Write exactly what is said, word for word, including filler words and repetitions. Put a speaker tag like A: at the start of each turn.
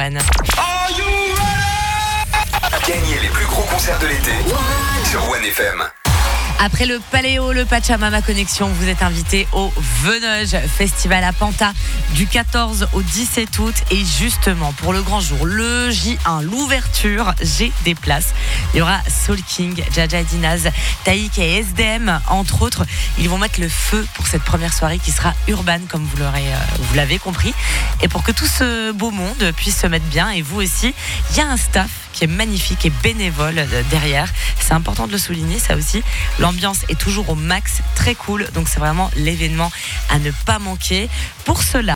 A: One.
B: Gagnez les plus gros concerts de l'été sur One F M.
A: Après le Paléo, le Pachamama Connexion, vous êtes invité au Venoge Festival à Panta du quatorze au dix-sept août. Et justement, pour le grand jour, le J un, l'ouverture, j'ai des places. Il y aura Soul King, Jaja et Dinaz, Taïk et S D M, entre autres. Ils vont mettre le feu pour cette première soirée qui sera urbaine, comme vous l'aurez, euh, vous l'avez compris. Et pour que tout ce beau monde puisse se mettre bien, et vous aussi, il y a un staff qui est magnifique et bénévole derrière. C'est important de le souligner, ça aussi. L'ambiance est toujours au max, très cool. Donc c'est vraiment l'événement à ne pas manquer. Pour cela,